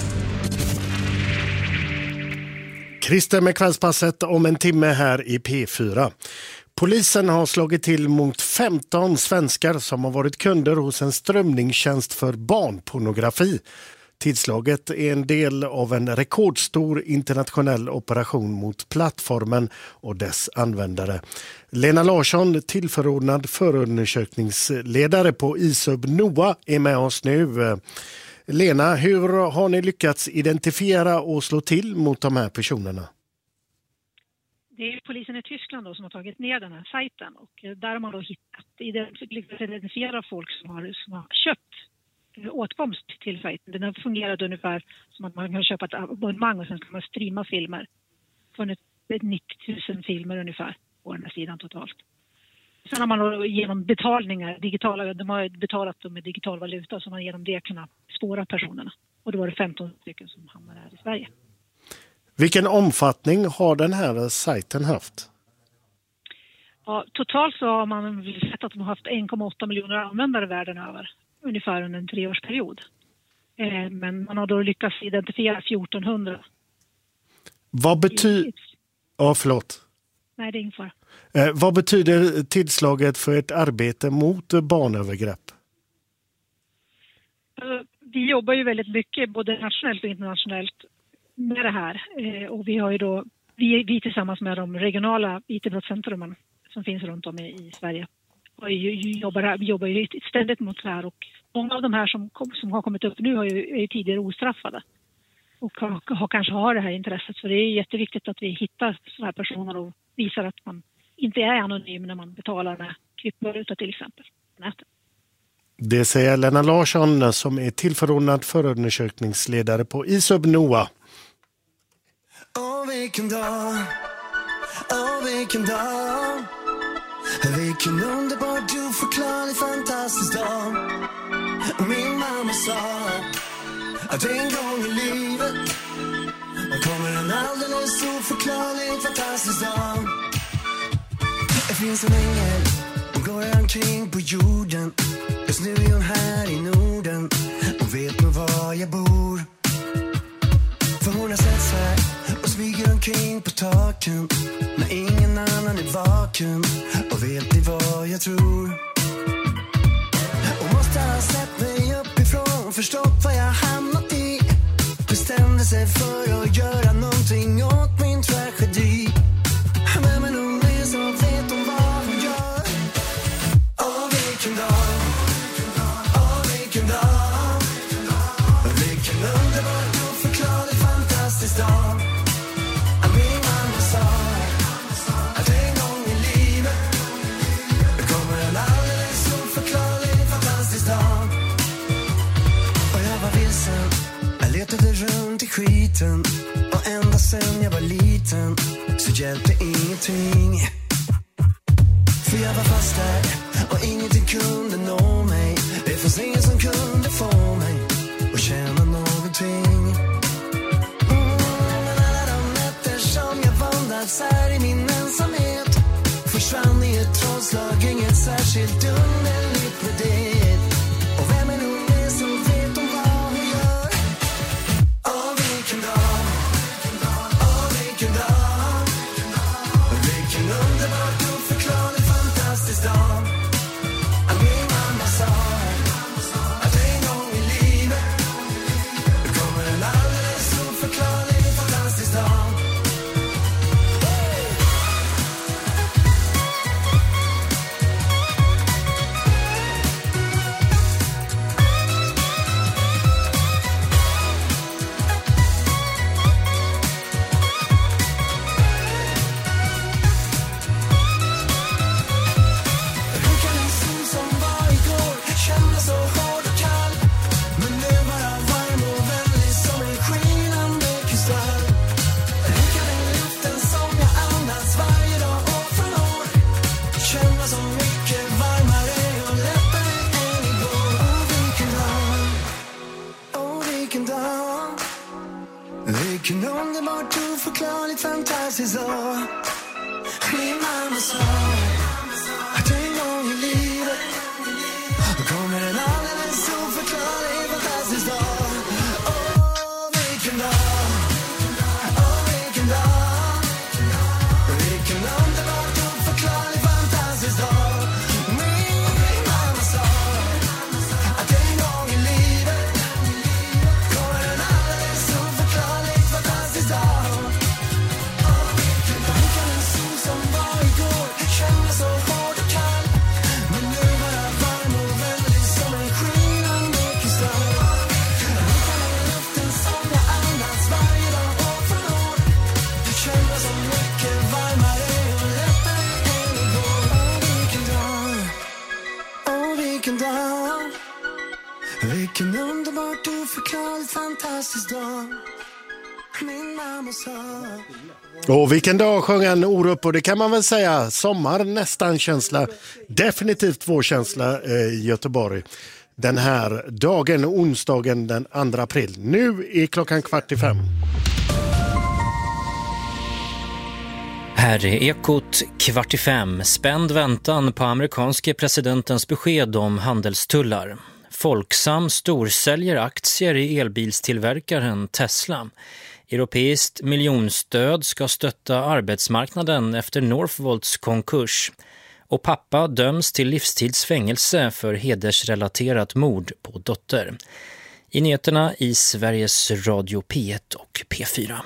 Christer med Kvällspasset om en timme här i P4. Polisen har slagit till mot 15 svenskar som har varit kunder hos en strömningstjänst för barnpornografi. Tillslaget är en del av en rekordstor internationell operation mot plattformen och dess användare. Lena Larsson, tillförordnad förundersökningsledare på ISUB NOA, är med oss nu. Lena, hur har ni lyckats identifiera och slå till mot de här personerna? Det är polisen i Tyskland då som har tagit ner den här sajten, och där har man då lyckats identifiera folk som har köpt åtkomst till sajten. Den har fungerat ungefär som att man kan köpa ett abonnemang och sen kan man streama filmer. Funnit 90 000 filmer ungefär på den här sidan totalt. Sen har man då genom betalningar, de har betalat dem med digital valuta, så man genom det kunnat spåra personerna. Och då var det 15 stycken som hamnade här i Sverige. Vilken omfattning har den här sajten haft? Ja, totalt så har man sett att de har haft 1,8 miljoner användare världen över, ungefär under en 3-årsperiod. Men man har då lyckats identifiera 1400. Vad betyder... Ja, förlåt. Nej, det är inför. Vad betyder tillslaget för ett arbete mot barnövergrepp? Vi jobbar ju väldigt mycket, både nationellt och internationellt, med det här. Och vi har ju då, vi tillsammans med de regionala IT-brottscentrumen som finns runt om i Sverige, jobbar ju ständigt mot det här. Och många av de här som har kommit upp nu är ju tidigare ostraffade. Och kanske har det här intresset. Så det är jätteviktigt att vi hittar sådana här personer och visar att man inte är anonym när man betalar med kryptovaluta till exempel på nätet. Det säger Lena Larsson som är tillförordnad förundersökningsledare på ISUB NOA. Åh, vilken dag, vilken underbart, oförklarlig, fantastisk dag. Min mamma sa att en gång i livet kommer en alldeles oförklarlig, fantastisk dag. Det finns en ängel, hon går omkring på jorden. Just nu är hon här i Norden, hon vet nog var jag bor. För hon har sett här och smyger omkring på taken när ingen annan är vaken. Och vet ni vad jag tror? Hon måste ha sett mig uppifrån, förstått vad jag hamnat i. Bestämde sig för att göra någonting åt min tragedi. Vem är hon är så vet hon vad hon gör. Åh, vilken dag, åh, vilken dag, vilken underbar, oförklarlig, fantastisk dag. Min mamma sa att en gång i livet kommer en alldeles oförklarlig, fantastisk dag. Och jag var vilsen, jag letade runt i skiten. Och ända sen jag var liten så hjälpte ingenting. För jag var fast där och ingenting kunde nå mig. Det fanns ingen som kunde få mig att känna någonting. Men alla de nätter som jag vandrat här i min ensamhet försvann i ett trollslag, inget särskilt underligt med det. Och vem är nog det som vet om vad hon gör? Åh, vilken dag, åh, vilken dag, vilken underbart oförklarligt fantastisk dag. Att min mamma sa att en gång i livet kommer en alldeles oförklarlig fantastisk dag. Vilken underbart oförklarligt fantastisk dag. Min mamma sa att en gång i livet kommer en alldeles oförklarlig fantastisk dag. Åh, vilken dag, åh, vilken dag, vilken underbart oförklarlig fantastisk dag. Min mamma sa att en gång i livet kommer en alldeles oförklarlig fantastisk dag. Vilken en sol som var igår kändes så hård och kall, men nu var jag varm och väldig som en skinande kristall. Vilken är luften som jag andas varje dag år från år, det kändes så mycket varmare och lättare än igår. Åh, vilken dag, vilken underbart oförklarligt fantastisk dag. Min mamma sa. Och vilken dag sjöng han Orup, och det kan man väl säga, sommar nästan känsla, definitivt vår känsla i Göteborg. Den här dagen, onsdagen den 2 april. Nu är klockan 4:45. Här är Ekot 4:45. Spänd väntan på amerikanske presidentens besked om handelstullar. Folksam storsäljer aktier i elbilstillverkaren Tesla. Europeiskt miljonstöd ska stötta arbetsmarknaden efter Northvolts konkurs. Och pappa döms till livstidsfängelse för hedersrelaterat mord på dotter. I nyheterna i Sveriges Radio P1 och P4.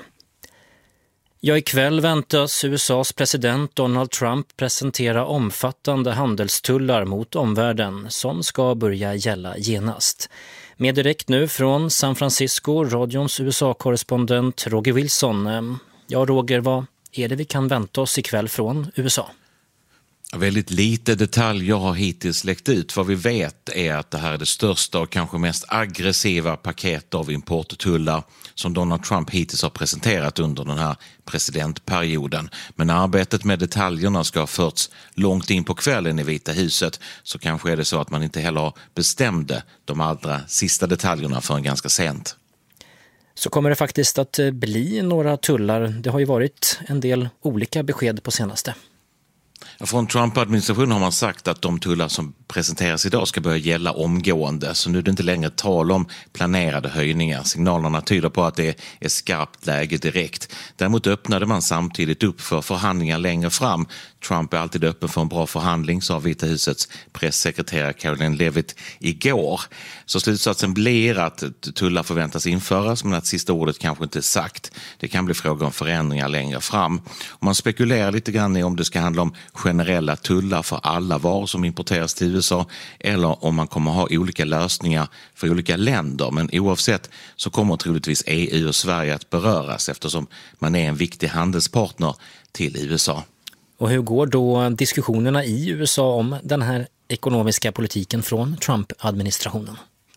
Ja, ikväll väntas USAs president Donald Trump presentera omfattande handelstullar mot omvärlden som ska börja gälla genast. Med direkt nu från San Francisco, radions USA-korrespondent Roger Wilson. Ja, Roger, vad är det vi kan vänta oss ikväll från USA? Väldigt lite detaljer har hittills läckt ut. Vad vi vet är att det här är det största och kanske mest aggressiva paket av importtullar som Donald Trump hittills har presenterat under den här presidentperioden. Men arbetet med detaljerna ska ha förts långt in på kvällen i Vita huset, så kanske är det så att man inte heller bestämde de allra sista detaljerna förrän ganska sent. Så kommer det faktiskt att bli några tullar. Det har ju varit en del olika besked på senaste. Från Trump-administrationen har man sagt att de tullar som presenteras idag ska börja gälla omgående, så nu är det inte längre tal om planerade höjningar. Signalerna tyder på att det är skarpt läge direkt. Däremot öppnade man samtidigt upp för förhandlingar längre fram. Trump är alltid öppen för en bra förhandling, sa Vita husets pressekreterare Caroline Levitt igår. Så slutsatsen blir att tullar förväntas införas, men att sista ordet kanske inte är sagt. Det kan bli fråga om förändringar längre fram. Och man spekulerar lite grann i om det ska handla om generella tullar för alla varor som importeras till USA, eller om man kommer ha olika lösningar för olika länder. Men oavsett så kommer troligtvis EU och Sverige att beröras, eftersom man är en viktig handelspartner till USA. Och hur går då diskussionerna i USA om den här ekonomiska politiken från Trump-administrationen?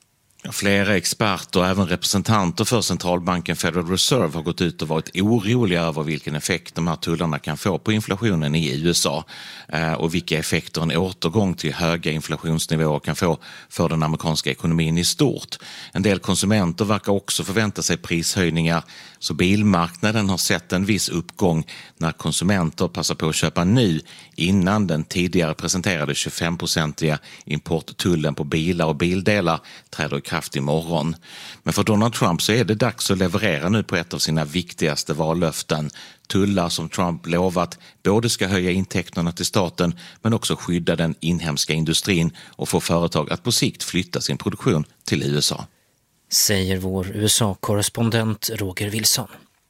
Flera experter och även representanter för centralbanken Federal Reserve har gått ut och varit oroliga över vilken effekt de här tullarna kan få på inflationen i USA och vilka effekter en återgång till höga inflationsnivåer kan få för den amerikanska ekonomin i stort. En del konsumenter verkar också förvänta sig prishöjningar, så bilmarknaden har sett en viss uppgång när konsumenter passar på att köpa ny innan den tidigare presenterade 25-procentiga importtullen på bilar och bildelar träder i kraft imorgon. Men för Donald Trump så är det dags att leverera nu på ett av sina viktigaste vallöften. Tullar som Trump lovat både ska höja intäkterna till staten men också skydda den inhemska industrin och få företag att på sikt flytta sin produktion till USA. Säger vår USA-korrespondent Roger Wilson.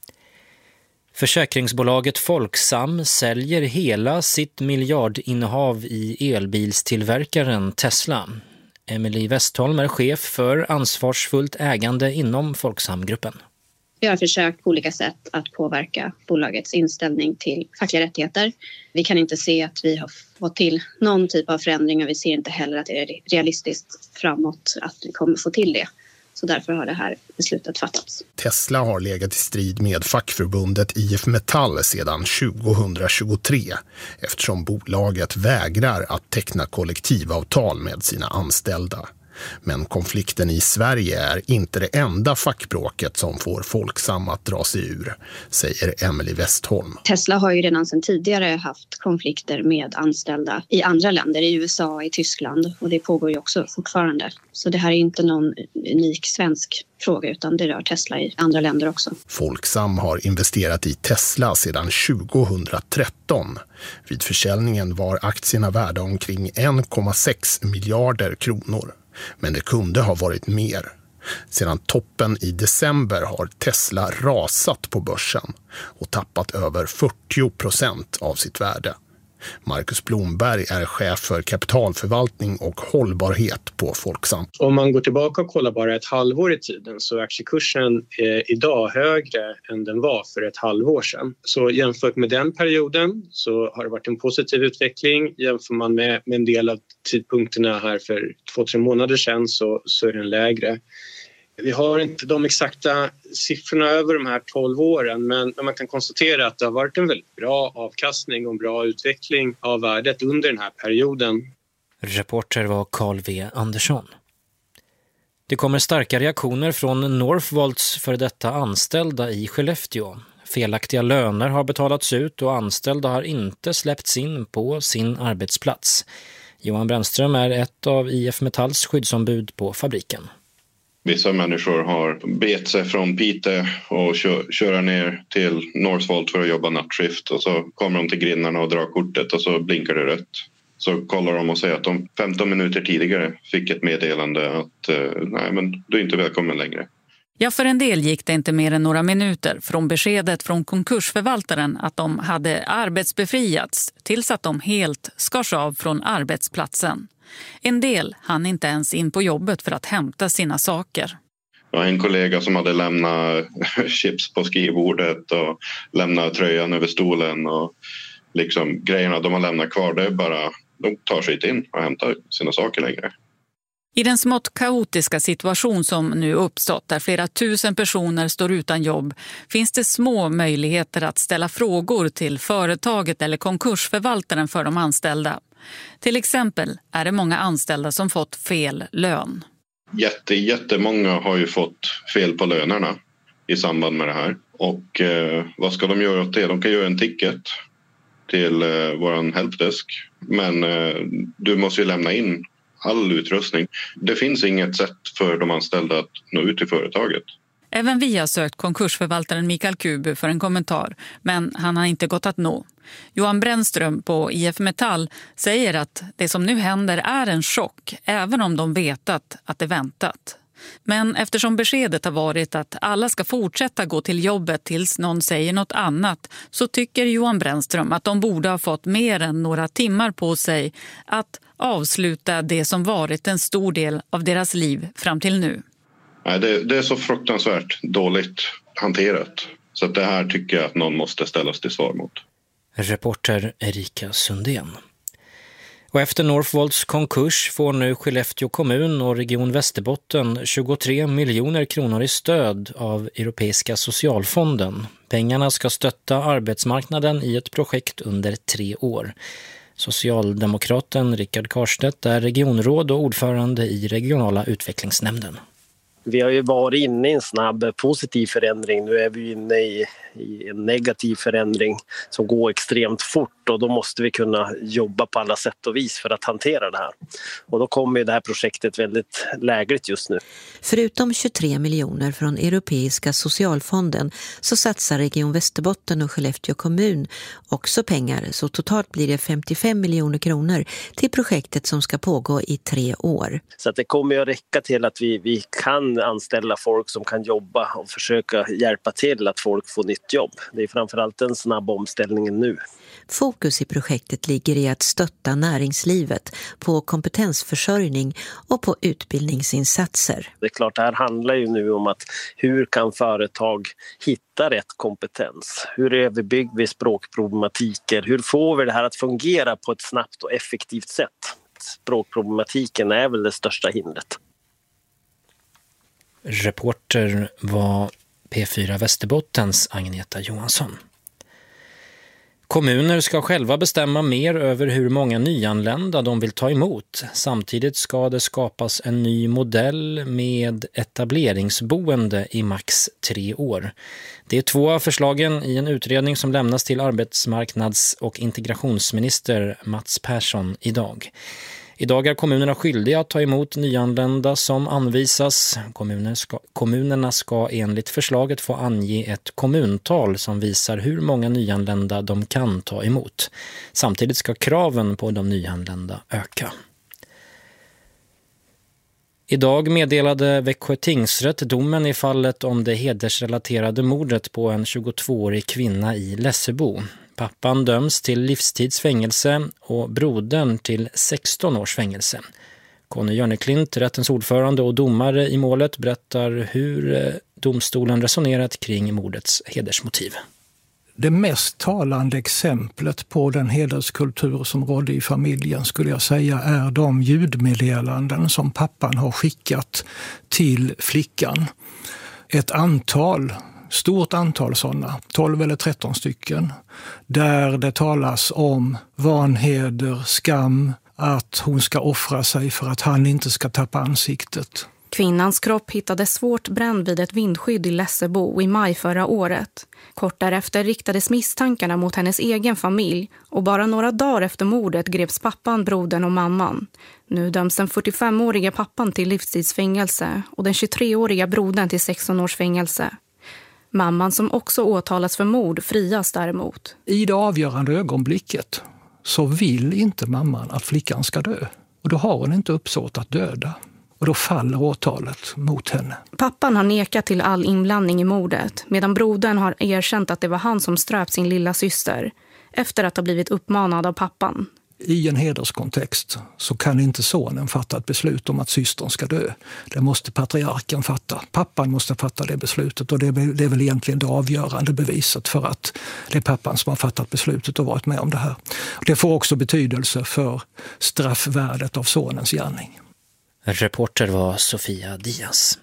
Försäkringsbolaget Folksam säljer hela sitt miljardinnehav i elbilstillverkaren Tesla. Emily Westholm är chef för ansvarsfullt ägande inom Folksamgruppen. Vi har försökt på olika sätt att påverka bolagets inställning till fackliga rättigheter. Vi kan inte se att vi har fått till någon typ av förändring och vi ser inte heller att det är realistiskt framåt att vi kommer få till det. Så därför har det här beslutet fattats. Tesla har legat i strid med fackförbundet IF Metall sedan 2023 eftersom bolaget vägrar att teckna kollektivavtal med sina anställda. Men konflikten i Sverige är inte det enda fackbråket som får Folksam att dra sig ur, säger Emily Westholm. Tesla har ju redan sedan tidigare haft konflikter med anställda i andra länder, i USA, i Tyskland, och det pågår ju också fortfarande. Så det här är inte någon unik svensk fråga utan det rör Tesla i andra länder också. Folksam har investerat i Tesla sedan 2013. Vid försäljningen var aktierna värda omkring 1,6 miljarder kronor. Men det kunde ha varit mer. Sedan toppen i december har Tesla rasat på börsen och tappat över 40% av sitt värde. Marcus Blomberg är chef för kapitalförvaltning och hållbarhet på Folksam. Om man går tillbaka och kollar bara ett halvår i tiden så är aktiekursen idag högre än den var för ett halvår sedan. Så jämfört med den perioden så har det varit en positiv utveckling. Jämför man med en del av tidpunkterna här för 2-3 månader sedan så är den lägre. Vi har inte de exakta siffrorna över de här 12 åren men man kan konstatera att det har varit en väldigt bra avkastning och en bra utveckling av värdet under den här perioden. Reporter var Carl V. Andersson. Det kommer starka reaktioner från Northvolts för detta anställda i Skellefteå. Felaktiga löner har betalats ut och anställda har inte släppts in på sin arbetsplats. Johan Brännström är ett av IF Metalls skyddsombud på fabriken. Vissa människor har bet sig från Piteå och köra ner till Northvolt för att jobba nattskift och så kommer de till grindarna och drar kortet och så blinkar det rött. Så kollar de och säger att de 15 minuter tidigare fick ett meddelande att nej men du är inte välkommen längre. Ja, för en del gick det inte mer än några minuter från beskedet från konkursförvaltaren att de hade arbetsbefriats tills att de helt skars av från arbetsplatsen. En del hann inte ens in på jobbet för att hämta sina saker. Jag har en kollega som hade lämnat chips på skrivbordet och lämnat tröjan över stolen och liksom grejerna de har lämnat kvar, det är bara, de tar sig inte in och hämtar sina saker längre. I den smått kaotiska situation som nu uppstått där flera tusen personer står utan jobb finns det små möjligheter att ställa frågor till företaget eller konkursförvaltaren för de anställda. Till exempel är det många anställda som fått fel lön. Jättemånga har ju fått fel på lönerna i samband med det här. Och vad ska de göra åt det? De kan göra en ticket till våran helpdesk. Men du måste ju lämna in all utrustning. Det finns inget sätt för de anställda att nå ut till företaget. Även vi har sökt konkursförvaltaren Mikael Kubu för en kommentar, men han har inte gått att nå. Johan Brännström på IF Metall säger att det som nu händer är en chock, även om de vetat att det väntat. Men eftersom beskedet har varit att alla ska fortsätta gå till jobbet tills någon säger något annat så tycker Johan Brännström att de borde ha fått mer än några timmar på sig att avsluta det som varit en stor del av deras liv fram till nu. Nej, det är så fruktansvärt dåligt hanterat. Så att det här tycker jag att någon måste ställas till svar mot. Reporter Erika Sundén. Och efter Northvolts konkurs får nu Skellefteå kommun och Region Västerbotten 23 miljoner kronor i stöd av Europeiska socialfonden. Pengarna ska stötta arbetsmarknaden i ett projekt under 3 år. Socialdemokraten Rickard Karstedt är regionråd och ordförande i regionala utvecklingsnämnden. Vi har ju varit inne i en snabb positiv förändring. Nu är vi inne i en negativ förändring som går extremt fort och då måste vi kunna jobba på alla sätt och vis för att hantera det här. Och då kommer ju det här projektet väldigt lägligt just nu. Förutom 23 miljoner från Europeiska socialfonden så satsar Region Västerbotten och Skellefteå kommun också pengar, så totalt blir det 55 miljoner kronor till projektet som ska pågå i 3 år. Så att det kommer att räcka till att vi kan anställa folk som kan jobba och försöka hjälpa till att folk får nytt jobb. Det är framförallt den snabba omställningen nu. Fokus i projektet ligger i att stötta näringslivet på kompetensförsörjning och på utbildningsinsatser. Det är klart, det här handlar ju nu om att hur kan företag hitta rätt kompetens? Hur överbygger vi språkproblematiker? Hur får vi det här att fungera på ett snabbt och effektivt sätt? Språkproblematiken är väl det största hindret. Reporter var P4 Västerbottens Agneta Johansson. Kommuner ska själva bestämma mer över hur många nyanlända de vill ta emot. Samtidigt ska det skapas en ny modell med etableringsboende i max 3 år. Det är 2 av förslagen i en utredning som lämnas till arbetsmarknads- och integrationsminister Mats Persson idag. Idag är kommunerna skyldiga att ta emot nyanlända som anvisas. Kommunerna ska enligt förslaget få ange ett kommuntal som visar hur många nyanlända de kan ta emot. Samtidigt ska kraven på de nyanlända öka. Idag meddelade Växjö tingsrätt domen i fallet om det hedersrelaterade mordet på en 22-årig kvinna i Lessebo. Pappan döms till livstidsfängelse och brodern till 16 års fängelse. Conny Jörneklint, rättens ordförande och domare i målet, berättar hur domstolen resonerat kring mordets hedersmotiv. Det mest talande exemplet på den hederskultur som rådde i familjen skulle jag säga är de ljudmeddelanden som pappan har skickat till flickan. Ett stort antal sådana, 12 eller 13 stycken, där det talas om vanheder, skam, att hon ska offra sig för att han inte ska tappa ansiktet. Kvinnans kropp hittades svårt bränd vid ett vindskydd i Lessebo i maj förra året. Kort därefter riktades misstankarna mot hennes egen familj och bara några dagar efter mordet greps pappan, brodern och mamman. Nu döms den 45-åriga pappan till livstidsfängelse och den 23-åriga brodern till 16 års fängelse. Mamman, som också åtalas för mord, frias däremot. I det avgörande ögonblicket så vill inte mamman att flickan ska dö. Och då har hon inte uppsåt att döda. Och då faller åtalet mot henne. Pappan har nekat till all inblandning i mordet, medan brodern har erkänt att det var han som ströp sin lilla syster efter att ha blivit uppmanad av pappan. I en hederskontext så kan inte sonen fatta ett beslut om att systern ska dö. Det måste patriarken fatta. Pappan måste fatta det beslutet, och det är väl egentligen det avgörande beviset för att det är pappan som har fattat beslutet och varit med om det här. Det får också betydelse för straffvärdet av sonens gärning. Reporter var Sofia Diaz.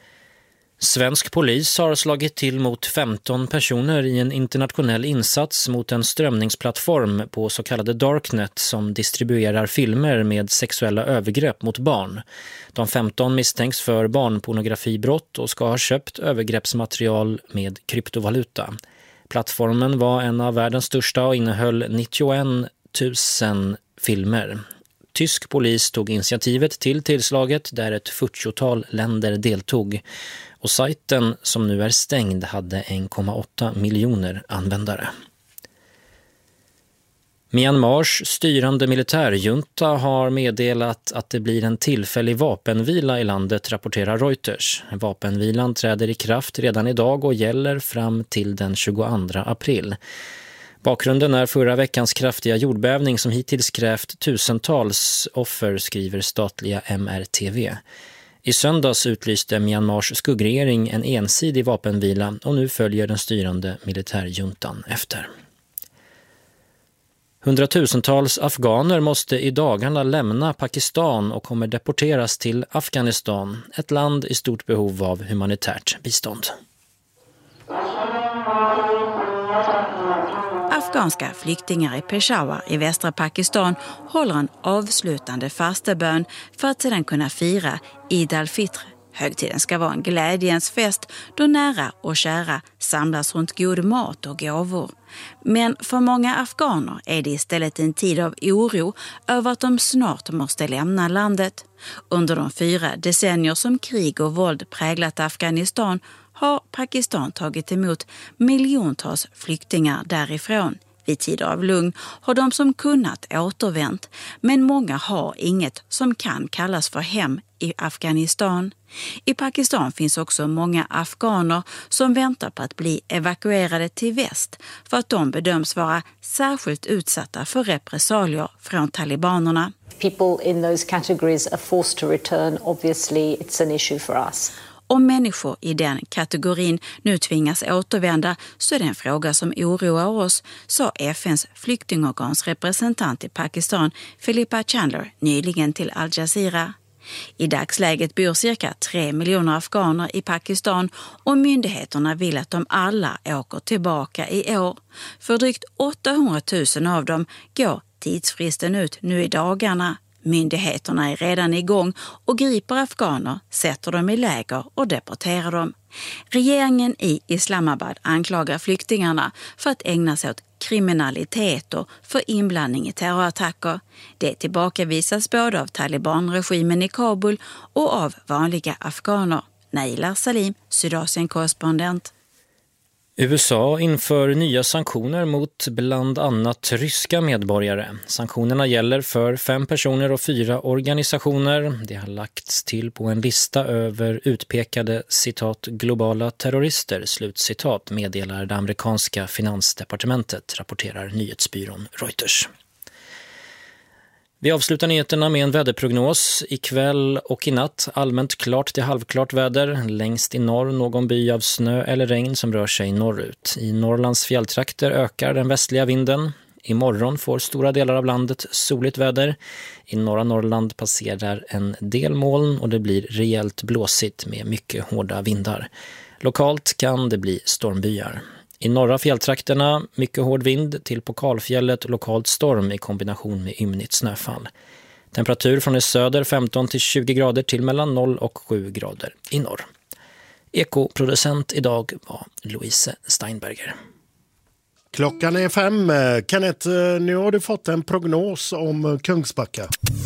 Svensk polis har slagit till mot 15 personer i en internationell insats mot en strömningsplattform på så kallade Darknet som distribuerar filmer med sexuella övergrepp mot barn. De 15 misstänks för barnpornografibrott och ska ha köpt övergreppsmaterial med kryptovaluta. Plattformen var en av världens största och innehöll 91 000 filmer. Tysk polis tog initiativet till tillslaget där ett 40-tal länder deltog. Och sajten, som nu är stängd, hade 1,8 miljoner användare. Myanmars styrande militärjunta har meddelat att det blir en tillfällig vapenvila i landet, rapporterar Reuters. Vapenvilan träder i kraft redan idag och gäller fram till den 22 april. Bakgrunden är förra veckans kraftiga jordbävning som hittills krävt tusentals offer, skriver statliga MRTV. I söndags utlyste Myanmars skuggregering en ensidig vapenvila och nu följer den styrande militärjuntan efter. Hundratusentals afghaner måste i dagarna lämna Pakistan och kommer deporteras till Afghanistan, ett land i stort behov av humanitärt bistånd. Afghanska flyktingar i Peshawar i västra Pakistan håller en avslutande fastebön för att sedan kunna fira Eid al-Fitr. Högtiden ska vara en glädjens fest då nära och kära samlas runt god mat och gåvor. Men för många afghaner är det istället en tid av oro över att de snart måste lämna landet. Under de 4 decennier som krig och våld präglat Afghanistan har Pakistan tagit emot miljontals flyktingar därifrån. Vid tider av lugn har de som kunnat återvänt, men många har inget som kan kallas för hem i Afghanistan. I Pakistan finns också många afghaner som väntar på att bli evakuerade till väst för att de bedöms vara särskilt utsatta för repressalier från talibanerna. People in those categories are forced to return. Obviously, it's an issue for us. Om människor i den kategorin nu tvingas återvända så är det en fråga som oroar oss, sa FNs flyktingorgans representant i Pakistan, Philippa Chandler, nyligen till Al Jazeera. I dagsläget bor cirka 3 miljoner afghaner i Pakistan och myndigheterna vill att de alla åker tillbaka i år. För drygt 800 000 av dem går tidsfristen ut nu i dagarna. Myndigheterna är redan igång och griper afghaner, sätter dem i läger och deporterar dem. Regeringen i Islamabad anklagar flyktingarna för att ägna sig åt kriminalitet och för inblandning i terrorattacker. Det tillbakavisas både av talibanregimen i Kabul och av vanliga afghaner. Naila Salim, Sydasien-korrespondent. USA inför nya sanktioner mot bland annat ryska medborgare. Sanktionerna gäller för 5 personer och 4 organisationer. Det har lagts till på en lista över utpekade citat globala terrorister, slutcitat, meddelar det amerikanska finansdepartementet, rapporterar nyhetsbyrån Reuters. Vi avslutar nyheterna med en väderprognos. Ikväll och i natt allmänt klart till halvklart väder. Längst i norr någon by av snö eller regn som rör sig norrut. I Norrlands fjälltrakter ökar den västliga vinden. Imorgon får stora delar av landet soligt väder. I norra Norrland passerar en del moln och det blir rejält blåsigt med mycket hårda vindar. Lokalt kan det bli stormbyar. I norra fjälltrakterna mycket hård vind, till på Kalfjället lokalt storm i kombination med ymnigt snöfall. Temperatur från i söder 15 till 20 grader till mellan 0 och 7 grader i norr. Ekoproducent idag var Louise Steinberger. Klockan är 5. Kenneth, nu har du fått en prognos om Kungsbacka.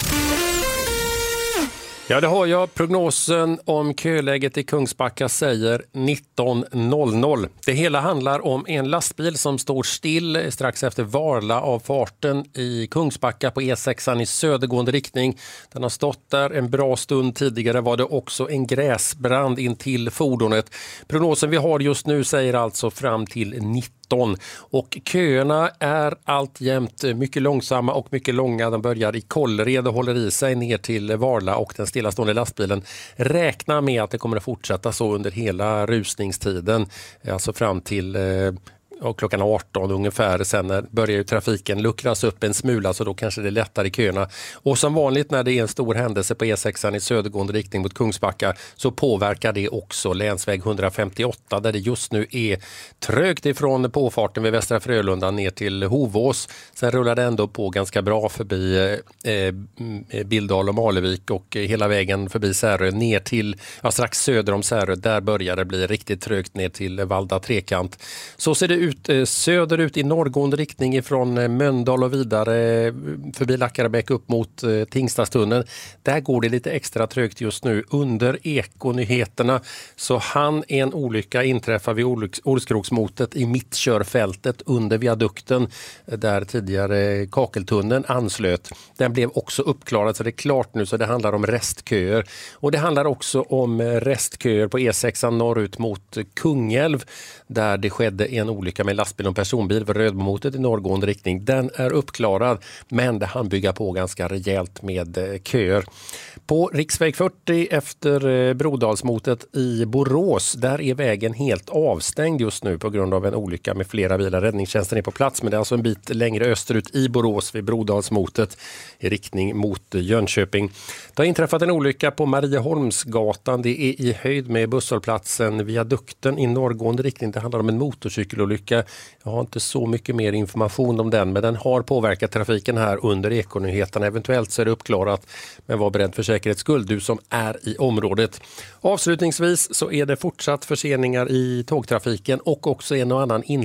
Ja, det har jag. Prognosen om köläget i Kungsbacka säger 19.00. Det hela handlar om en lastbil som står still strax efter Varla av farten i Kungsbacka på E6 i södergående riktning. Den har stått där en bra stund. Tidigare var det också en gräsbrand in till fordonet. Prognosen vi har just nu säger alltså fram till 19. Och köerna är alltjämt mycket långsamma och mycket långa. De börjar i Kållered och håller i sig ner till Varla, och den stillastående lastbilen räknar med att det kommer att fortsätta så under hela rusningstiden. Alltså fram till och klockan 18 ungefär. Sen börjar ju trafiken luckras upp en smula, så då kanske det är lättare i köerna. Och som vanligt när det är en stor händelse på E6 i södergående riktning mot Kungsbacka så påverkar det också länsväg 158 där det just nu är trögt ifrån påfarten vid Västra Frölunda ner till Hovås. Sen rullar det ändå på ganska bra förbi Bildal och Malevik och hela vägen förbi Särö ner till strax söder om Särö. Där börjar det bli riktigt trögt ner till Valda Trekant. Så ser det ut söderut i norrgående riktning ifrån Mölndal och vidare förbi Lackarabäck upp mot Tingstadstunneln. Där går det lite extra trögt just nu. Under Ekonyheterna så hann en olycka inträffa vid Olskroksmotet i mittkörfältet under viadukten där tidigare Kakeltunneln anslöt. Den blev också uppklarad, så det är klart nu, så det handlar om restköer. Och det handlar också om restköer på E6 norrut mot Kungälv där det skedde en olycka med lastbil och personbil vid Rödmomotet i norrgående riktning. Den är uppklarad, men det hann bygga på ganska rejält med köer. På riksväg 40 efter Brodalsmotet i Borås, där är vägen helt avstängd just nu på grund av en olycka med flera bilar. Räddningstjänsten är på plats, men det är alltså en bit längre österut i Borås vid Brodalsmotet i riktning mot Jönköping. Det har inträffat en olycka på Marieholmsgatan. Det är i höjd med busshållplatsen Viadukten i norrgående riktning. Det handlar om en motorcykelolycka. Jag har inte så mycket mer information om den, men den har påverkat trafiken här under Ekonyheterna. Eventuellt så är det uppklarat, men var beredd för säkerhets skull, du som är i området. Avslutningsvis så är det fortsatt förseningar i tågtrafiken och också en och annan